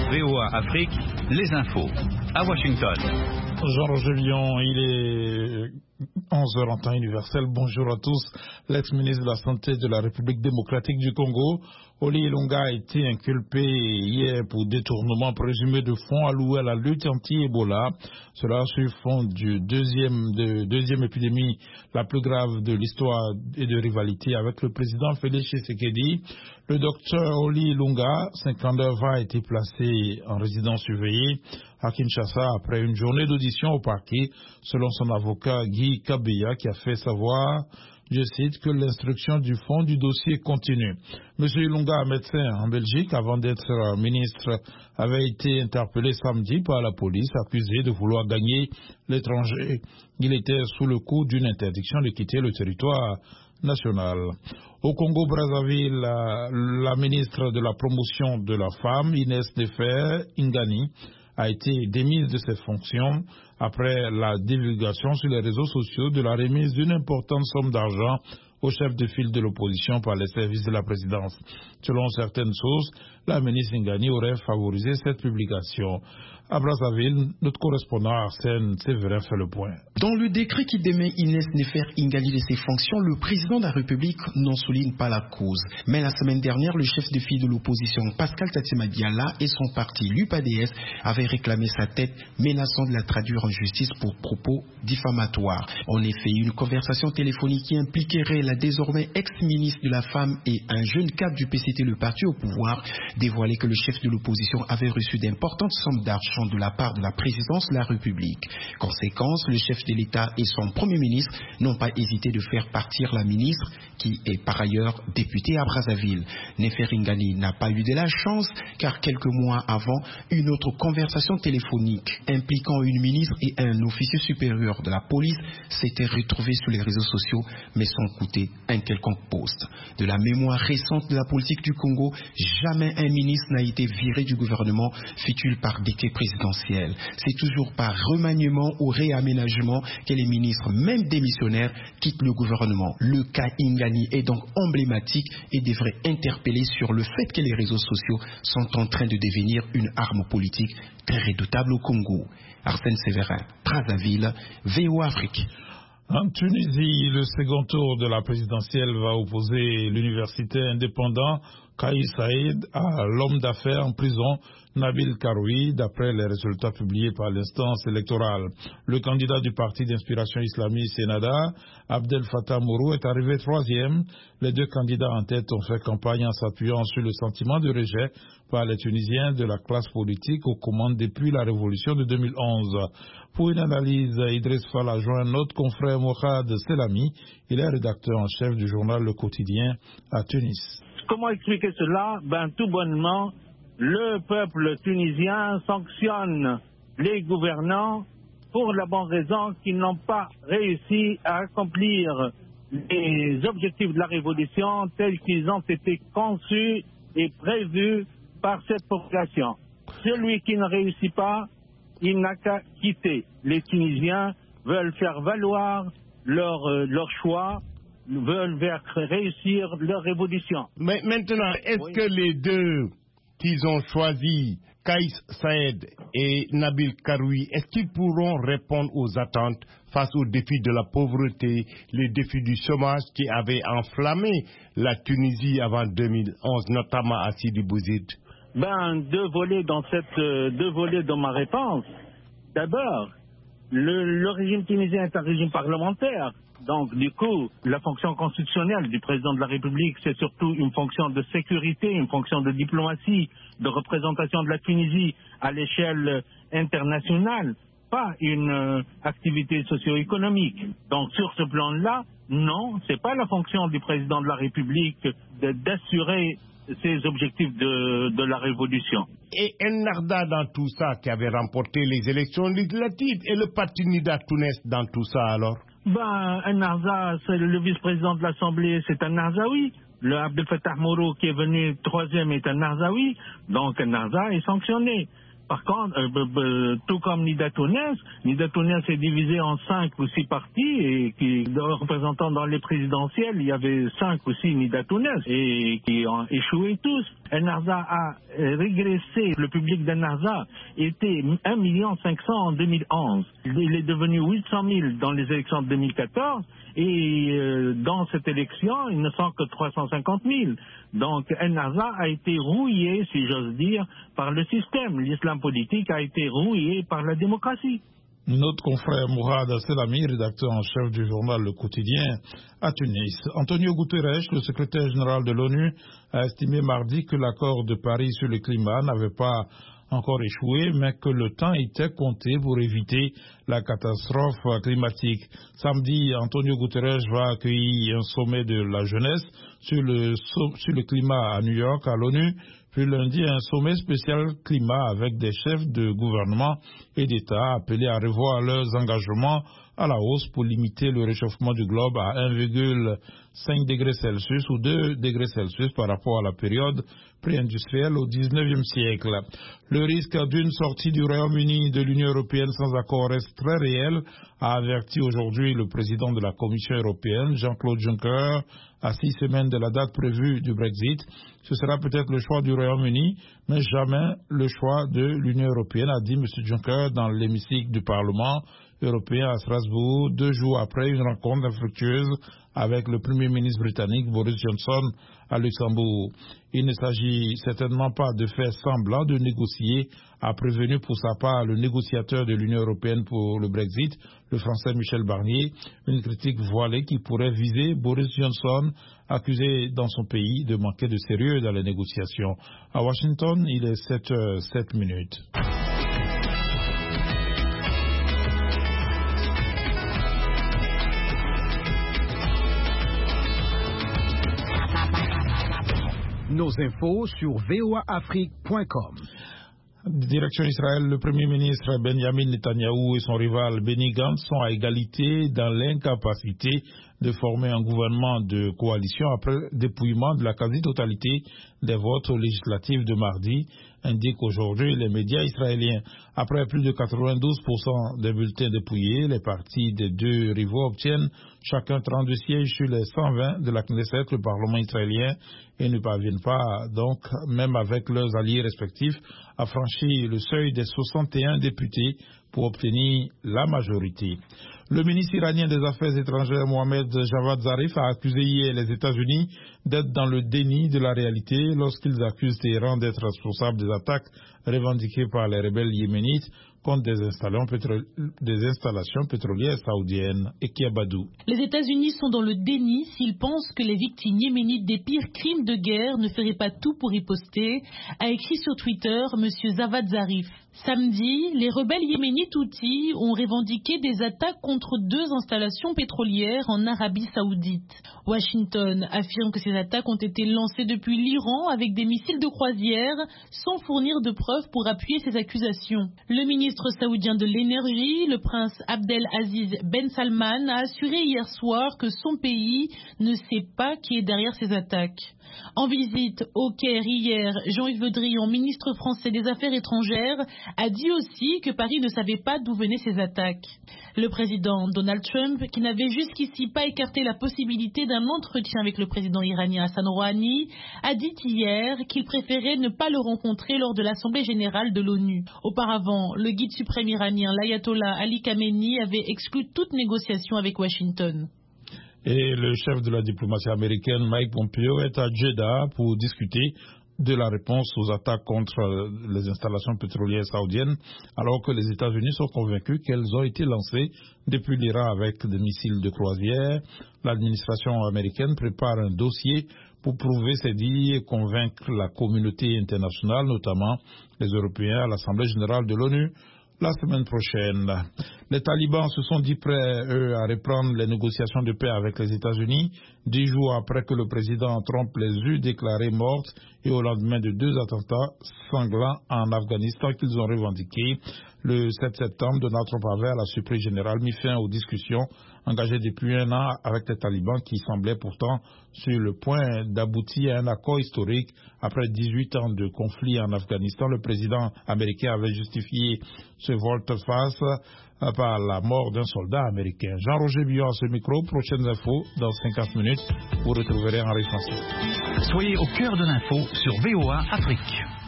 VOA Afrique, les infos. À Washington. Jean-Roger Lyon, il est 11h en temps universel. Bonjour à tous. L'ex-ministre de la Santé de la République démocratique du Congo, Oli Ilunga, a été inculpé hier pour détournement présumé de fonds alloués à la lutte anti-Ebola. Cela sur fond de deuxième épidémie la plus grave de l'histoire et de rivalité avec le président Félix Tshisekedi. Le docteur Oli Ilunga, 59 ans, a été placé en résidence surveillée à Kinshasa après une journée d'audition au parquet, selon son avocat Guy Kabeya, qui a fait savoir, je cite, que l'instruction du fond du dossier continue. Monsieur Ilunga, médecin en Belgique, avant d'être ministre, avait été interpellé samedi par la police, accusé de vouloir gagner l'étranger. Il était sous le coup d'une interdiction de quitter le territoire national. Au Congo-Brazzaville, la ministre de la promotion de la femme, Inès Nefer Ingani, a été démise de ses fonctions après la divulgation sur les réseaux sociaux de la remise d'une importante somme d'argent au chef de file de l'opposition par les services de la présidence. Selon certaines sources, la ministre Ingani aurait favorisé cette publication. À Brazzaville, notre correspondant Arsène Séverin fait le point. Dans le décret qui démet Inès Nefer Ingani de ses fonctions, le président de la République n'en souligne pas la cause. Mais la semaine dernière, le chef de file de l'opposition, Pascal Tatima Diala, et son parti, l'UPADS, avaient réclamé sa tête, menaçant de la traduire en justice pour propos diffamatoires. En effet, une conversation téléphonique qui impliquerait la désormais ex-ministre de la Femme et un jeune cadre du PCT, le parti au pouvoir, dévoilait que le chef de l'opposition avait reçu d'importantes sommes d'argent de la part de la présidence de la République. Conséquence, le chef de l'État et son Premier ministre n'ont pas hésité de faire partir la ministre, qui est par ailleurs députée à Brazzaville. Nefer Ingani n'a pas eu de la chance, car quelques mois avant, une autre conversation téléphonique impliquant une ministre et un officier supérieur de la police s'était retrouvée sur les réseaux sociaux, mais sans coûter un quelconque poste. De la mémoire récente de la politique du Congo, jamais un ministre n'a été viré du gouvernement, fût-il par décret présidentiel. C'est toujours par remaniement ou réaménagement que les ministres, même démissionnaires, quittent le gouvernement. Le cas Ingani est donc emblématique et devrait interpeller sur le fait que les réseaux sociaux sont en train de devenir une arme politique très redoutable au Congo. Arsène Séverin, Brazzaville, VOA Afrique. En Tunisie, le second tour de la présidentielle va opposer l'université indépendant Kais Saïd à l'homme d'affaires en prison Nabil Karoui, d'après les résultats publiés par l'instance électorale. Le candidat du parti d'inspiration islamiste Sénada, Abdel Fattah Mourou, est arrivé troisième. Les deux candidats en tête ont fait campagne en s'appuyant sur le sentiment de rejet par les Tunisiens de la classe politique aux commandes depuis la révolution de 2011. Pour une analyse, Idriss Fall a joint notre confrère Mokhad Selami. Il est rédacteur en chef du journal Le Quotidien à Tunis. Comment expliquer cela? Tout bonnement, le peuple tunisien sanctionne les gouvernants pour la bonne raison qu'ils n'ont pas réussi à accomplir les objectifs de la révolution tels qu'ils ont été conçus et prévus par cette population. Celui qui ne réussit pas, il n'a qu'à quitter. Les Tunisiens veulent faire valoir leur choix, veulent réussir leur révolution. Mais maintenant, est-ce que les deux qu'ils ont choisis, Kais Saïd et Nabil Karoui, est-ce qu'ils pourront répondre aux attentes face aux défis de la pauvreté, les défis du chômage qui avaient enflammé la Tunisie avant 2011, notamment à Sidi Bouzid? Deux volets dans ma réponse. D'abord, le régime tunisien est un régime parlementaire. Donc, du coup, la fonction constitutionnelle du président de la République, c'est surtout une fonction de sécurité, une fonction de diplomatie, de représentation de la Tunisie à l'échelle internationale, pas une activité socio-économique. Donc, sur ce plan-là, non, c'est pas la fonction du président de la République d'assurer ces objectifs de la révolution. Et Ennahda dans tout ça, qui avait remporté les élections législatives, et le parti Nida Tounes dans tout ça alors? Ennahda, c'est le vice-président de l'Assemblée, c'est un Narzaoui. Le Abdel Fattah Mourou qui est venu troisième est un Narzaoui. Donc Ennahda est sanctionné. Par contre, tout comme Nida Tounes est divisé en 5 ou 6 partis et qui représentant dans les présidentielles, il y avait 5 ou 6 Nida Tounes et qui ont échoué tous. Ennahdha a régressé. Le public d'Ennahdha était 1 500 000 en 2011. Il est devenu 800 000 dans les élections de 2014 et dans cette élection, il ne sont que 350 000. Donc Ennahdha a été rouillé, si j'ose dire, par le système. L'islam politique a été rouillé par la démocratie. Notre confrère Mourad Selami, rédacteur en chef du journal Le Quotidien à Tunis. Antonio Guterres, le secrétaire général de l'ONU, a estimé mardi que l'accord de Paris sur le climat n'avait pas encore échoué, mais que le temps était compté pour éviter la catastrophe climatique. Samedi, Antonio Guterres va accueillir un sommet de la jeunesse sur le climat à New York, à l'ONU. Puis lundi, un sommet spécial climat avec des chefs de gouvernement et d'État appelés à revoir leurs engagements à la hausse pour limiter le réchauffement du globe à 1,5 degrés Celsius ou 2 degrés Celsius par rapport à la période pré-industrielle au XIXe siècle. Le risque d'une sortie du Royaume-Uni de l'Union européenne sans accord reste très réel, a averti aujourd'hui le président de la Commission européenne, Jean-Claude Juncker, à 6 semaines de la date prévue du Brexit. Ce sera peut-être le choix du Royaume-Uni, mais jamais le choix de l'Union européenne, a dit M. Juncker dans l'hémicycle du Parlement européen à Strasbourg, 2 jours après une rencontre infructueuse avec le Premier ministre britannique Boris Johnson à Luxembourg. Il ne s'agit certainement pas de faire semblant de négocier, a prévenu pour sa part le négociateur de l'Union européenne pour le Brexit, le Français Michel Barnier, une critique voilée qui pourrait viser Boris Johnson, accusé dans son pays de manquer de sérieux dans les négociations. À Washington, il est 7h07. Nos infos sur voaafrique.com. Direction Israël, le Premier ministre Benjamin Netanyahou et son rival Benny Gantz sont à égalité dans l'incapacité de former un gouvernement de coalition après le dépouillement de la quasi-totalité des votes législatifs de mardi, indiquent aujourd'hui les médias israéliens. Après plus de 92% des bulletins dépouillés, les partis des deux rivaux obtiennent chacun 32 sièges sur les 120 de la Knesset, le Parlement israélien, et ne parviennent pas, donc, même avec leurs alliés respectifs, à franchir le seuil des 61 députés pour obtenir la majorité. Le ministre iranien des Affaires étrangères Mohamed Javad Zarif a accusé hier les États-Unis d'être dans le déni de la réalité lorsqu'ils accusent Téhéran d'être responsable des attaques revendiquées par les rebelles yéménites contre des installations pétrolières saoudiennes. Et Kiabadou. Les États-Unis sont dans le déni s'ils pensent que les victimes yéménites des pires crimes de guerre ne feraient pas tout pour riposter, a écrit sur Twitter M. Javad Zarif. Samedi, les rebelles yéménites Houthis ont revendiqué des attaques contre 2 installations pétrolières en Arabie Saoudite. Washington affirme que ces attaques ont été lancées depuis l'Iran avec des missiles de croisière sans fournir de preuves pour appuyer ces accusations. Le ministre saoudien de l'énergie, le prince Abdel Aziz Ben Salman, a assuré hier soir que son pays ne sait pas qui est derrière ces attaques. En visite au Caire hier, Jean-Yves Le Drian, ministre français des Affaires étrangères, a dit aussi que Paris ne savait pas d'où venaient ces attaques. Le président Donald Trump, qui n'avait jusqu'ici pas écarté la possibilité d'un entretien avec le président iranien Hassan Rouhani, a dit hier qu'il préférait ne pas le rencontrer lors de l'Assemblée générale de l'ONU. Auparavant, le guide suprême iranien, l'ayatollah Ali Khamenei, avait exclu toute négociation avec Washington. Et le chef de la diplomatie américaine, Mike Pompeo, est à Jeddah pour discuter de la réponse aux attaques contre les installations pétrolières saoudiennes, alors que les États-Unis sont convaincus qu'elles ont été lancées depuis l'Iran avec des missiles de croisière. L'administration américaine prépare un dossier pour prouver ses dires et convaincre la communauté internationale, notamment les Européens, à l'Assemblée générale de l'ONU la semaine prochaine. Les talibans se sont dit prêts, eux, à reprendre les négociations de paix avec les États-Unis, 10 jours après que le président Trump les eut déclarées mortes et au lendemain de 2 attentats sanglants en Afghanistan qu'ils ont revendiqués. Le 7 septembre, Donald Trump avait, à la surprise générale, mis fin aux discussions engagées depuis 1 an avec les talibans qui semblaient pourtant sur le point d'aboutir à un accord historique. Après 18 ans de conflit en Afghanistan, le président américain avait justifié ce volte-face par la mort d'un soldat américain. Jean-Roger Billon à ce micro. Prochaines infos dans 50 minutes. Vous retrouverez Henri François. Soyez au cœur de l'info sur VOA Afrique.